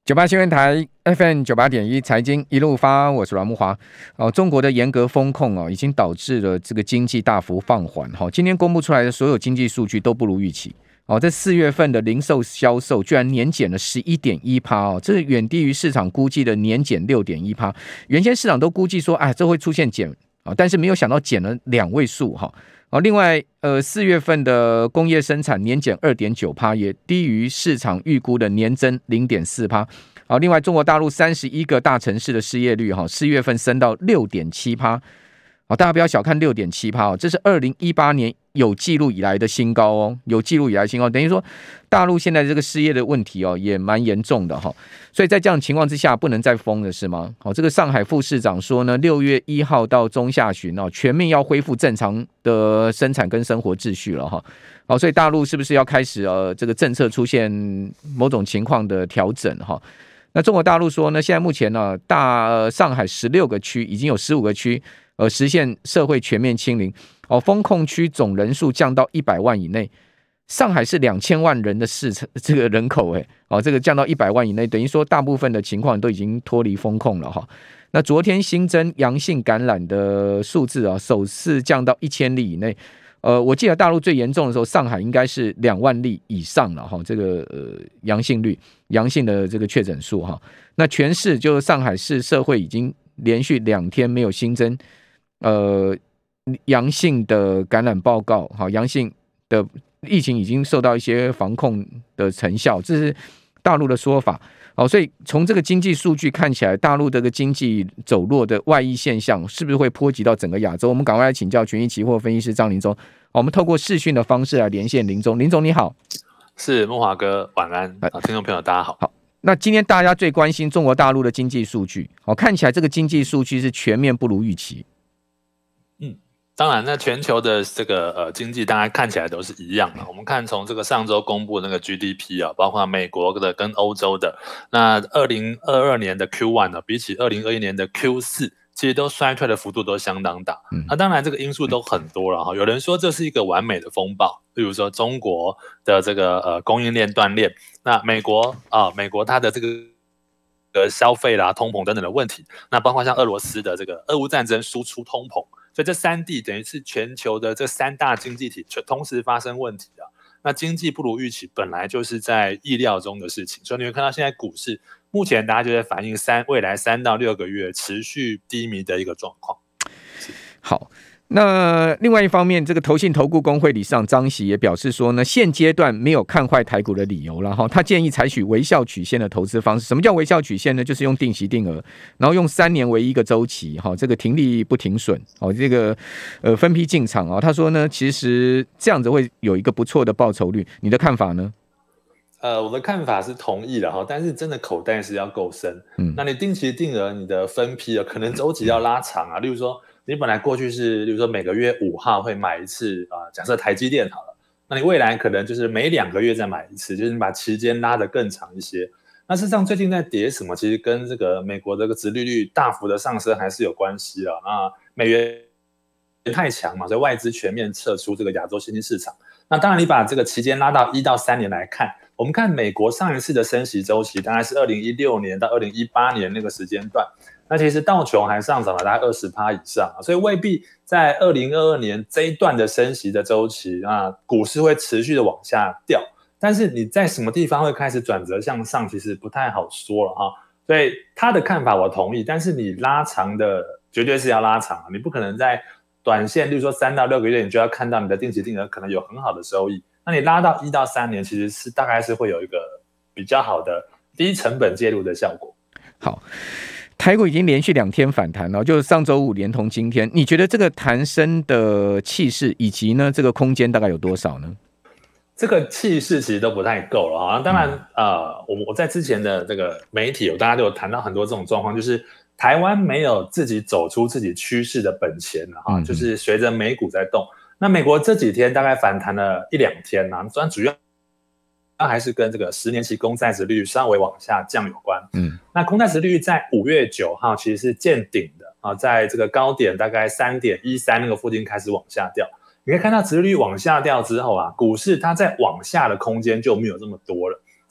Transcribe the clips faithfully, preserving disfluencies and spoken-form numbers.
九八新闻台 F M 九八点一财经一路发，我是阮慕骅。哦，中国的严格风控哦，已经导致了这个经济大幅放缓。哈、哦，今天公布出来的所有经济数据都不如预期。哦，在四月份的零售销售居然年减了十一点一趴哦，这远低于市场估计的年减六点一趴。原先市场都估计说，哎，这会出现减啊、哦，但是没有想到减了两位数哈。哦，另外，呃，四月份的工业生产年减二点九趴，也低于市场预估的年增零点四趴。好，另外，中国大陆三十一个大城市的失业率哈，四月份升到六点七趴。好，大家不要小看六点七趴哦，这是二零一八年有记录以来的新高哦，有记录以来的新高，等于说大陆现在这个失业的问题哦，也蛮严重的哈。所以在这样的情况之下，不能再封了是吗？好，这个上海副市长说呢，六月一号到中下旬哦，全面要恢复正常的生产跟生活秩序了哈。好，所以大陆是不是要开始呃这个政策出现某种情况的调整哈？那中国大陆说呢，现在目前呢，大、呃、上海十六个区已经有十五个区，呃，实现社会全面清零。哦，封控区总人数降到一百万以内。上海是两千万人的市这个人口，哎，哦，这个降到一百万以内，等于说大部分的情况都已经脱离封控了哈。那昨天新增阳性感染的数字啊，首次降到一千例以内。呃，我记得大陆最严重的时候，上海应该是两万例以上了哈，这个呃阳性率、阳性的这个确诊数哈。那全市就是上海市社会已经连续两天没有新增呃阳性的感染报告，好，阳性的疫情已经受到一些防控的成效，这是大陆的说法。好，所以从这个经济数据看起来，大陆这个经济走弱的外溢现象是不是会波及到整个亚洲？我们赶快来请教权益期货分析师张林宗。我们透过视讯的方式来连线林宗。林宗你好。 是慕骅哥，晚安。听众朋友大家好。 好，那今天大家最关心中国大陆的经济数据，好，看起来这个经济数据是全面不如预期。 嗯。当然，那全球的这个呃经济大概看起来都是一样的。我们看从这个上周公布的那个 G D P 啊，包括美国的跟欧洲的，那二零二二年的 Q 一 呢，比起二零二一年的 Q 四，其实都衰退的幅度都相当大。嗯、那当然这个因素都很多了哈。有人说这是一个完美的风暴，例如说中国的这个呃供应链断裂，那美国啊、呃，美国它的这个。呃，消费啦、通膨等等的问题，那包括像俄罗斯的这个俄乌战争输出通膨，所以这三地等于是全球的这三大经济体同时发生问题啊。那经济不如预期，本来就是在意料中的事情，所以你会看到现在股市目前大家就在反映三未来三到六个月持续低迷的一个状况。 好。那另外一方面，这个投信投顾公会理事长张喜也表示说呢，现阶段没有看坏台股的理由了哈。他建议采取微笑曲线的投资方式。什么叫微笑曲线呢？就是用定期定额，然后用三年为一个周期哈，这个停利不停损哦，这个呃分批进场啊。他说呢，其实这样子会有一个不错的报酬率。你的看法呢？ 呃，我的看法是同意的哈，但是真的口袋是要够深。嗯，那你定期定额，你的分批啊，可能周期要拉长啊，例如说。你本来过去是，比如说每个月五号会买一次啊、呃，假设台积电好了，那你未来可能就是每两个月再买一次，就是你把期间拉得更长一些。那事实上最近在跌什么，其实跟这个美国这个殖利率大幅的上升还是有关系啊。那美元太强嘛，所以外资全面撤出这个亚洲新兴市场。那当然你把这个期间拉到一到三年来看，我们看美国上一次的升息周期大概是二零一六年到二零一八年那个时间段。那其实道琼还上涨了大概 百分之二十 以上，所以未必在二零二二年这一段的升息的周期，那股市会持续的往下掉。但是你在什么地方会开始转折向上，其实不太好说了哈。所以他的看法我同意，但是你拉长的绝对是要拉长，你不可能在短线，例如说三到六个月，你就要看到你的定期定额可能有很好的收益。那你拉到一到三年，其实是大概是会有一个比较好的低成本介入的效果。 好。台股已经连续两天反弹了，就是上周五连同今天，你觉得这个弹升的气势以及呢这个空间大概有多少呢？ 这个气势其实都不太够了哈。当然，呃，我我在之前的这个媒体，大家都有谈到很多这种状况，就是台湾没有自己走出自己趋势的本钱了哈，就是随着美股在动。那美国这几天大概反弹了一两天呐，虽然主要。还是跟这个十年期公债殖利率稍微往下降有关。嗯，那公债殖利率在五月九号其实是见顶的啊，在这个高点大概 三点一三 那个附近开始往下掉。你可以看到殖利率往下掉之后啊，股市它在往下的空间就没有这么多了。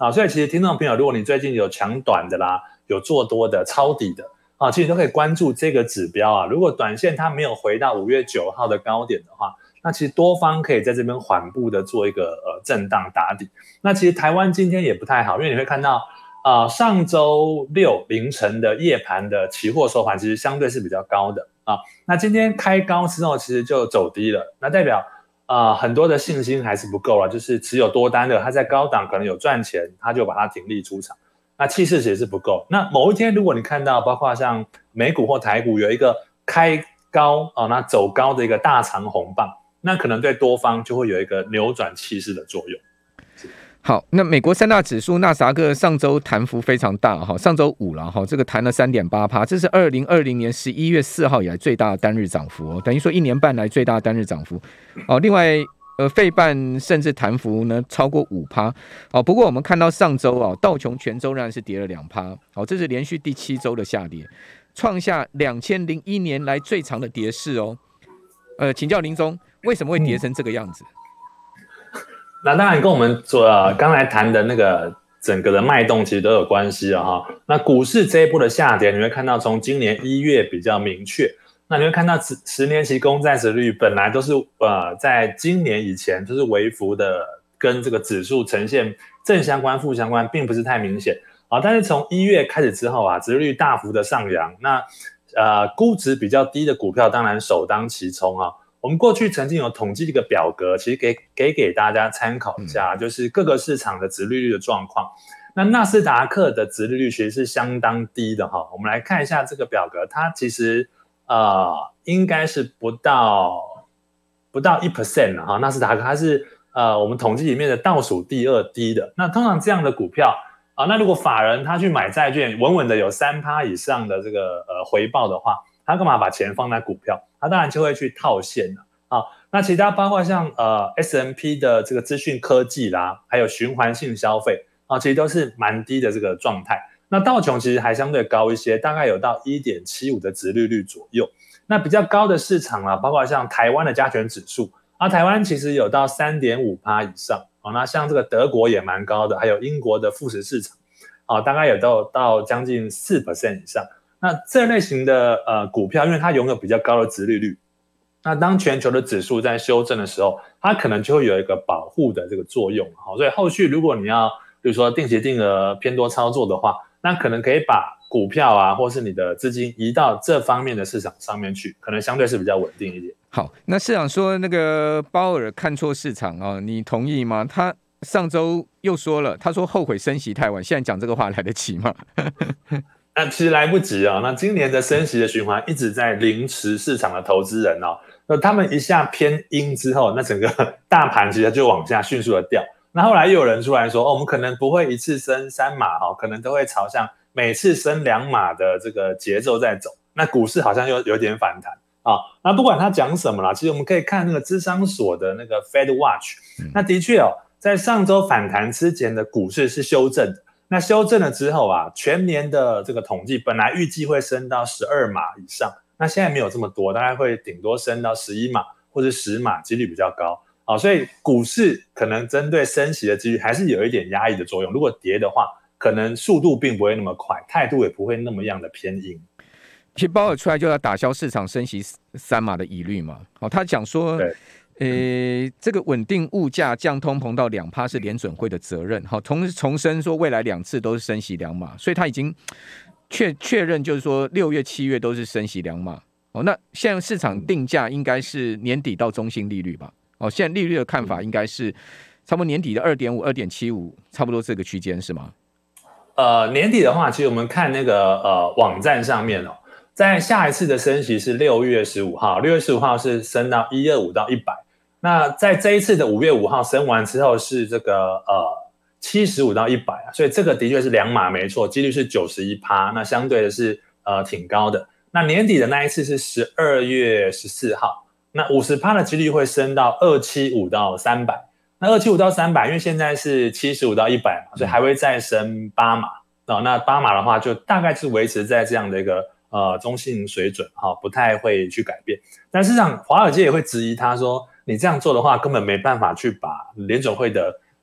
啊，所以其实听众朋友，如果你最近有抢短的啦，有做多的、抄底的啊，其实都可以关注这个指标啊。如果短线它没有回到五月九号的高点的话，那其实多方可以在这边缓步的做一个呃震荡打底。那其实台湾今天也不太好，因为你会看到啊、呃，上周六凌晨的夜盘的期货收盘其实相对是比较高的啊。那今天开高之后，其实就走低了，那代表啊、呃，很多的信心还是不够了，就是持有多单的，他在高档可能有赚钱，他就把它停利出场，那气势也是不够。那某一天如果你看到包括像美股或台股有一个开高啊、哦，那走高的一个大长红棒，那可能对多方就会有一个扭转气势的作用。 好，那美国三大指数纳斯达克上周弹幅非常大哈，上周五了哈，这个弹了 三点八趴， 这是二零二零年十一月四号以来最大的单日涨幅哦，等于说一年半来最大的单日涨幅哦。另外呃，费半甚至弹幅呢超过 百分之五 哦。不过我们看到上周啊，道琼全周仍然是跌了 百分之二 哦，这是连续第七周的下跌，创下两千零一年来最长的跌势哦。呃，请教林宗，为什么会跌成这个样子？嗯， 那当然跟我们做呃刚才谈的那个整个的脉动其实都有关系了哈。那股市这一波的下跌，你会看到从今年一月比较明确。那你会看到十年期公债殖利率本来都是呃在今年以前就是微幅的跟这个指数呈现正相关负相关，并不是太明显啊。但是从一月开始之后啊，殖利率大幅的上扬，那呃估值比较低的股票当然首当其冲啊。我们过去曾经有统计一个表格，其实给给给大家参考一下，就是各个市场的殖利率的状况。那纳斯达克的殖利率其实是相当低的哈。我们来看一下这个表格，它其实呃应该是不到不到 百分之一 哈。纳斯达克它是呃我们统计里面的倒数第二低的。那通常这样的股票啊、呃，那如果法人他去买债券，稳稳的有 百分之三 以上的这个呃回报的话，他干嘛把钱放在股票？他当然就会去套现了啊。那其他包括像呃 S and P 的这个资讯科技啦，还有循环性消费啊，其实都是蛮低的这个状态。那道琼其实还相对高一些，大概有到 一点七五 的殖利率左右。那比较高的市场啊，包括像台湾的加权指数啊，台湾其实有到 百分之三点五 以上啊。那像这个德国也蛮高的，还有英国的富时市场啊，大概有到到将近 百分之四 以上。那这类型的呃股票，因为它拥有比较高的殖利率，那当全球的指数在修正的时候，它可能就会有一个保护的这个作用。好，所以后续如果你要比如说定期定额偏多操作的话，那可能可以把股票啊，或是你的资金移到这方面的市场上面去，可能相对是比较稳定一点。 好，那市长说那个鲍尔看错市场啊、哦，你同意吗？他上周又说了，他说后悔升息太晚，现在讲这个话来得及吗？ 那其实来不及啊、哦！那今年的升息的循环一直在凌迟市场的投资人哦。那他们一下偏鹰之后，那整个大盘其实就往下迅速的掉。那后来又有人出来说，哦，我们可能不会一次升三码哈、哦，可能都会朝向每次升两码的这个节奏在走。那股市好像又有点反弹啊。那不管他讲什么啦，其实我们可以看那个芝商所的那个 Fed Watch，、嗯、那的确哦，在上周反弹之前的股市是修正的。那修正了之后啊，全年的这个统计本来预计会升到十二码以上，那现在没有这么多，大概会顶多升到十一码或者十码，几率比较高啊。所以股市可能针对升息的几率还是有一点压抑的作用。如果跌的话，可能速度并不会那么快，态度也不会那么样的偏硬。 其实鲍尔出来就要打消市场升息三码的疑虑嘛。哦，他讲说。对呃，这个稳定物价、降通膨到 百分之二 是联准会的责任。好，同时重申说未来两次都是升息两码，所以他已经确确认，就是说六月、七月都是升息两码。哦，那现在市场定价应该是年底到中性利率吧？哦，现在利率的看法应该是差不多年底的 二点五、二点七五，差不多这个区间是吗？ 呃，年底的话，其实我们看那个呃网站上面哦，在下一次的升息是六月十五号，六月十五号是升到一百二十五到一百。那在这一次的五月五号升完之后是这个呃七十五到一百啊，所以这个的确是两码没错，几率是 百分之九十一， 那相对的是呃挺高的。那年底的那一次是十二月十四号，那 百分之五十 的几率会升到二百七十五到三百。那二百七十五到三百，因为现在是七十五到一百嘛，所以还会再升八码啊。那八码的话，就大概是维持在这样的一个呃中性水准哈，不太会去改变。但事实上，华尔街也会质疑他说，你这样做的话，根本没办法去把联准会的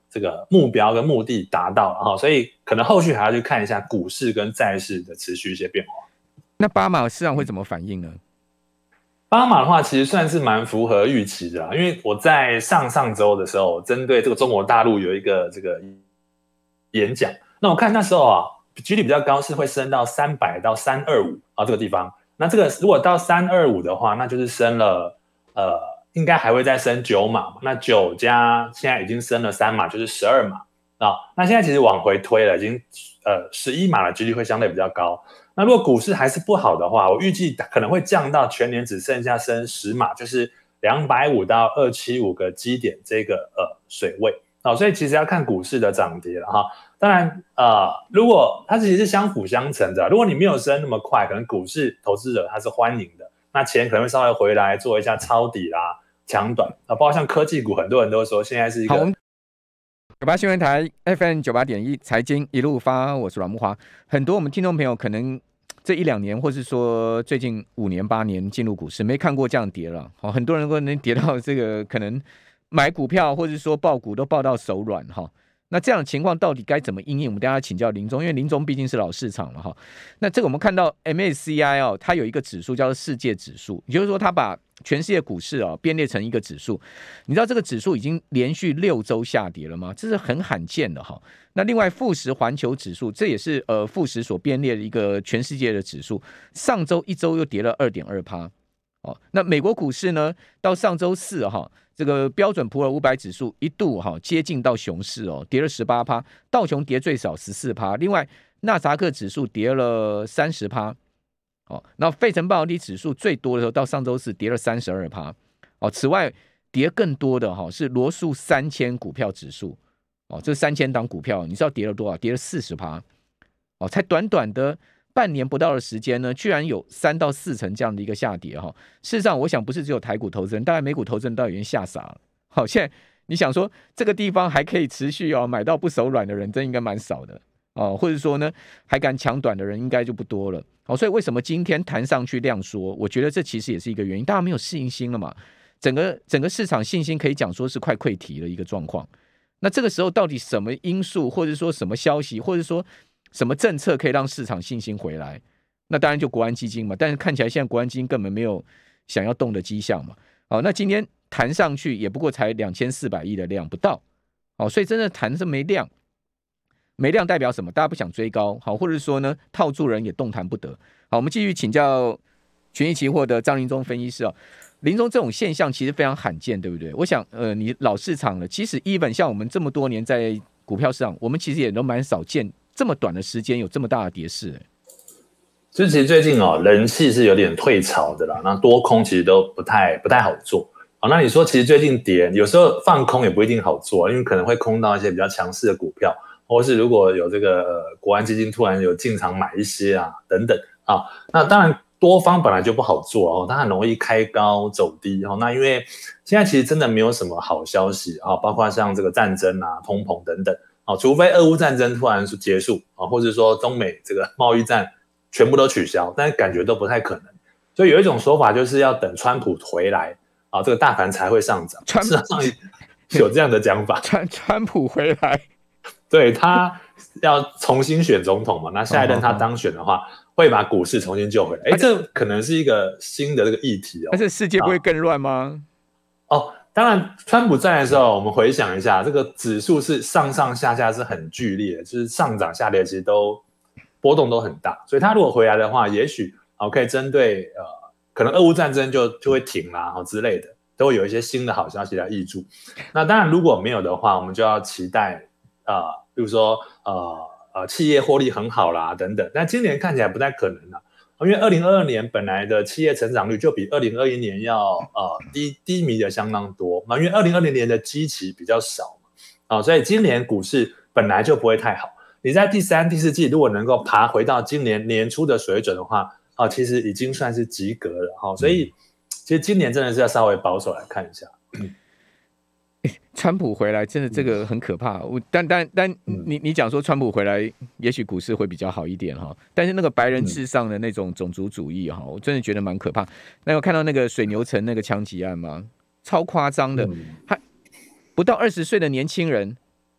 这个目标跟目的达到了哈，所以可能后续还要去看一下股市跟债市的持续一些变化。 那巴马市场会怎么反应呢？ 巴马的话，其实算是蛮符合预期的啦，因为我在上上周的时候，针对这个中国大陆有一个这个演讲，那我看那时候啊，几率比较高是会升到三百到三二五啊这个地方。那这个如果到三二五的话，那就是升了呃，应该还会再升九码嘛。那九加现在已经升了三码，就是十二码啊。那现在其实往回推了，已经呃十一码的几率会相对比较高。那如果股市还是不好的话，我预计可能会降到全年只剩下升十码，就是两百五到二百七十五个基点这个呃水位。哦，所以其实要看股市的涨跌了哈。当然，呃，如果它其实是相辅相成的，如果你没有升那么快，可能股市投资者他是欢迎的，那钱可能会稍微回来做一下抄底啦、抢短啊，包括像科技股，很多人都说现在是一个。 九八新闻台 F M 九八点一财经一路发，我是阮慕骅。很多我们听众朋友可能这一两年，或是说最近五年八年进入股市，没看过这样跌了。好，很多人都能跌到这个可能买股票或者说抱股都抱到手软哈。那这样的情况到底该怎么因应？我们大家请教林总，因为林总毕竟是老市场了哈。那这个我们看到 M S C I 哦，它有一个指数叫做世界指数，也就是说它把全世界股市哦编列成一个指数。你知道这个指数已经连续六周下跌了吗？这是很罕见的哈。那另外富时环球指数，这也是呃富时所编列的一个全世界的指数，上周一周又跌了 二点二趴。哦，那美国股市呢，到上周四哈。这个标准普尔五百指数一度哈接近到熊市哦，跌了 百分之十八， 道琼跌最少 百分之十四， 另外纳斯达克指数跌了 百分之三十 哦，那费城半导体指数最多的时候到上周四跌了 百分之三十二 哦，此外跌更多的哈是罗素三千股票指数哦，这三千档股票你知道跌了多少？跌了 百分之四十 哦，才短短的半年不到的时间呢，居然有三到四成这样的一个下跌哈。事实上，我想不是只有台股投资人，大概美股投资人都已经吓傻了。好，现在你想说这个地方还可以持续哦买到不手软的人，真应该蛮少的哦，或者说呢还敢抢短的人应该就不多了。好，所以为什么今天弹上去量缩？我觉得这其实也是一个原因，大家没有信心了嘛。整个整个市场信心可以讲说是快溃堤的一个状况。那这个时候到底什么因素，或者说什么消息，或者说什么政策可以让市场信心回来？那当然就国安基金嘛，但是看起来现在国安基金根本没有想要动的迹象嘛。好，那今天弹上去也不过才两千四百亿的量不到，好，所以真的弹是没量，没量代表什么？大家不想追高，好，或者说呢套住人也动弹不得。好，我们继续请教群益期货的张林宗分析师哦。林宗，这种现象其实非常罕见，对不对？我想，呃，你老市场了，其实 even 像我们这么多年在股票市场，我们其实也都蛮少见这么短的时间有这么大的跌势。 就其实最近哦，人气是有点退潮的啦，那多空其实都不太不太好做。好，那你说其实最近跌，有时候放空也不一定好做，因为可能会空到一些比较强势的股票，或是如果有这个、呃、国安基金突然有进场买一些啊等等啊，那当然。多方本来就不好做哦，它很容易开高走低哦。那因为现在其实真的没有什么好消息啊，包括像这个战争啊、通膨等等啊，除非俄乌战争突然结束啊，或者说中美这个贸易战全部都取消，但是感觉都不太可能。所以有一种说法就是要等川普回来啊，这个大盘才会上涨。 川事实上有这样的讲法， 川川普回来， 对他要重新选总统嘛，那下一任他当选的话。会把股市重新救回来，哎，这可能是一个新的这个议题哦。 但是世界不会更乱吗？ 啊、哦，当然，川普在的时候，我们回想一下，这个指数是上上下下是很剧烈的，就是上涨下跌其实都波动都很大，所以他如果回来的话，也许哦可以针对呃可能俄乌战争就就会停啦、哦、之类的，都会有一些新的好消息来挹注。那当然如果没有的话，我们就要期待啊、呃，比如说呃。呃，企业获利很好啦，等等，但今年看起来不太可能啦，因为二零二二年本来的企业成长率就比二零二一年要呃低低迷的相当多，因为二零二零年的基期比较少嘛，啊，所以今年股市本来就不会太好。你在第三、第四季如果能够爬回到今年年初的水准的话，啊，其实已经算是及格了哈，所以其实今年真的是要稍微保守来看一下。嗯川普回来真的这个很可怕，我但但但你你讲说川普回来，也许股市会比较好一点哈，但是那个白人至上的那种种族主义哈，我真的觉得蛮可怕。那有看到那个水牛城那个枪击案吗？超夸张的，他不到二十岁的年轻人，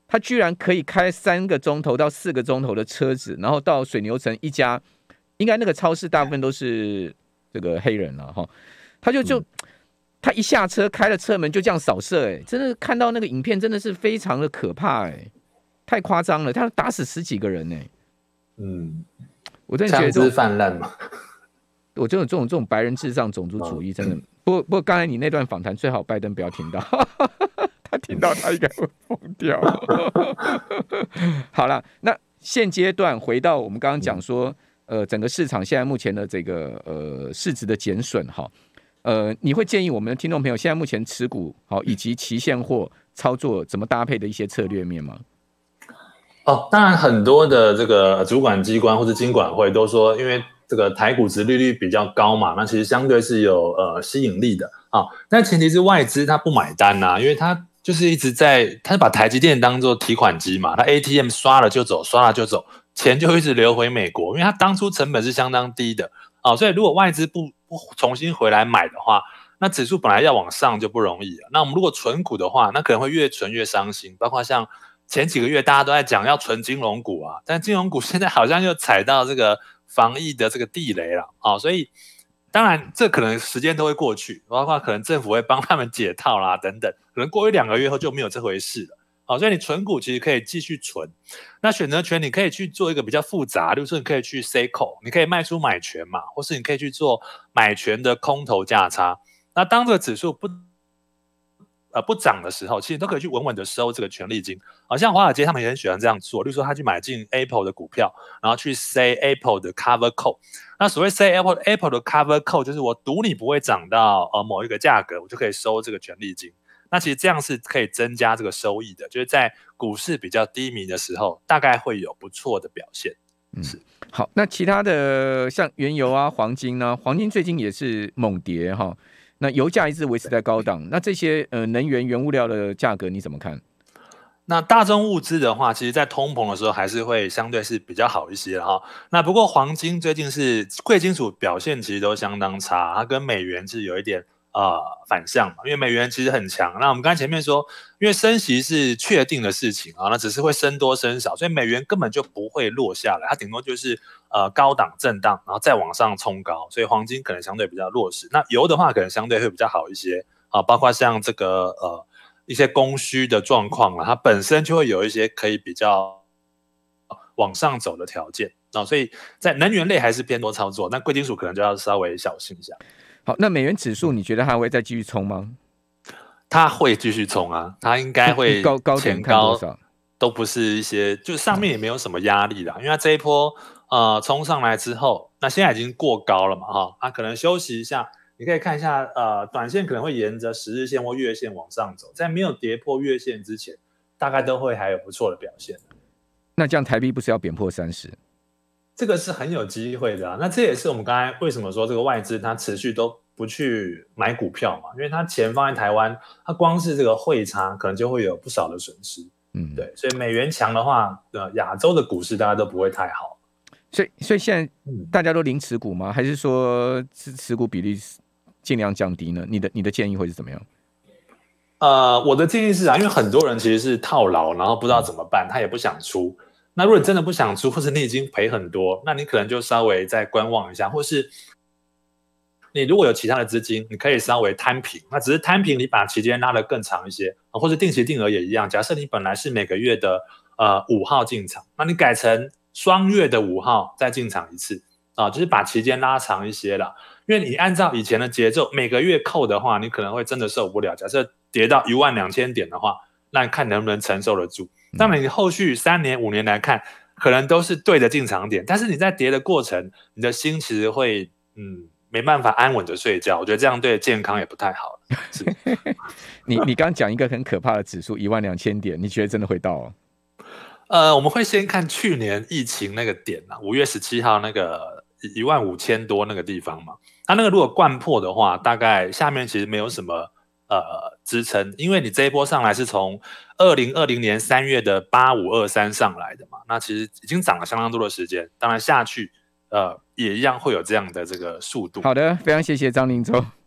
他居然可以开三个钟头到四个钟头的车子，然后到水牛城一家，应该那个超市大部分都是这个黑人了哈，他就就、嗯、他一下车开了车门就这样扫射，哎，真的看到那个影片真的是非常的可怕，哎，太夸张了，他打死十几个人，哎， 嗯， 我真的觉得枪支泛滥嘛， 我这种这种这种白人至上种族主义真的，嗯、不过不过刚才你那段访谈最好拜登不要听到。他听到他应该会疯掉。好了，那现阶段回到我们刚刚讲说，呃，整个市场现在目前的这个呃市值的减损哈，呃，你会建议我们的听众朋友现在目前持股好以及期现货操作怎么搭配的一些策略面吗？ 哦，当然很多的这个主管机关或是金管会都说，因为这个台股殖利率比较高嘛，那其实相对是有呃吸引力的啊，但前提是外资它不买单啊，因为它就是一直在，他把台积电当作提款机嘛，他 A T M 刷了就走，刷了就走，钱就一直流回美国，因为他当初成本是相当低的啊，所以如果外资不不重新回来买的话，那指数本来要往上就不容易了。那我们如果存股的话，那可能会越存越伤心，包括像前几个月大家都在讲要存金融股啊，但金融股现在好像又踩到这个防疫的这个地雷了啊，所以。当然，这可能时间都会过去，包括可能政府会帮他们解套啦，等等，可能过一两个月后就没有这回事了。好，所以你存股其实可以继续存。那选择权你可以去做一个比较复杂，例如说你可以去 C call， 你可以卖出买权嘛，或是你可以去做买权的空头价差。那当这个指数不呃不涨的时候，其实都可以去稳稳的收这个权利金。好像华尔街他们也很喜欢这样做，例如说他去买进 Apple 的股票，然后去 say Apple 的 cover call。那所谓 say Apple Apple 的 cover call 就是我赌你不会涨到呃某一个价格，我就可以收这个权利金。那其实这样是可以增加这个收益的，就是在股市比较低迷的时候，大概会有不错的表现。 嗯，好，那其他的像原油啊、黄金呢、啊，黄金最近也是猛跌哈。那油价一直维持在高档，那这些呃能源原物料的价格你怎么看？ 那大宗物资的话，其实在通膨的时候还是会相对是比较好一些的哈。那不过黄金最近是贵金属表现其实都相当差，它跟美元是有一点呃反向嘛，因为美元其实很强。那我们刚才前面说，因为升息是确定的事情啊，那只是会升多升少，所以美元根本就不会落下来，它顶多就是呃高档震荡，然后再往上冲高，所以黄金可能相对比较弱势。那油的话，可能相对会比较好一些啊，包括像这个呃。一些供需的状况啦，它本身就会有一些可以比较往上走的条件啊，所以在能源类还是偏多操作，那贵金属可能就要稍微小心一下。 好，那美元指数你觉得它会再继续冲吗？ 它会继续冲啊，它应该会高高点看多少？ 都不是一些，就上面也没有什么压力啦，因为它这一波呃冲上来之后，那现在已经过高了嘛哈，它可能休息一下。你可以看一下，呃，短线可能会沿着十日线或月线往上走，在没有跌破月线之前，大概都会还有不错的表现。 那这样台币不是要贬破三十？ 这个是很有机会的啊。那这也是我们刚才为什么说这个外资它持续都不去买股票嘛，因为它钱放在台湾，它光是这个汇差可能就会有不少的损失。嗯，对，所以美元强的话，呃，亚洲的股市大家都不会太好。 所以，所以现在大家都零持股吗？还是说持股比例尽量降低呢？你的你的建议会是怎么样？ 呃，我的建议是啊，因为很多人其实是套牢，然后不知道怎么办，他也不想出。那如果你真的不想出，或者你已经赔很多，那你可能就稍微再观望一下，或是你如果有其他的资金，你可以稍微摊平。那只是摊平，你把期间拉得更长一些，或者定期定额也一样。假设你本来是每个月的呃五号进场，那你改成双月的五号再进场一次啊，就是把期间拉长一些啦。因为你按照以前的节奏，每个月扣的话，你可能会真的受不了。假设跌到一万两千点的话，那你看能不能承受得住？当然，你后续三年、五年来看，可能都是对的进场点，但是你在跌的过程，你的心其实会嗯没办法安稳的睡觉。我觉得这样对健康也不太好。是你你刚讲一个很可怕的指数，一万两千点，你觉得真的会到哦？ 呃，我们会先看去年疫情那个点啊，五月十七号那个一万五千多那个地方嘛。它那个如果掼破的话，大概下面其实没有什么呃支撑，因为你这一波上来是从二零二零年三月的八五二三上来的嘛，那其实已经涨了相当多的时间，当然下去呃也一样会有这样的这个速度。 好的，非常谢谢张林州。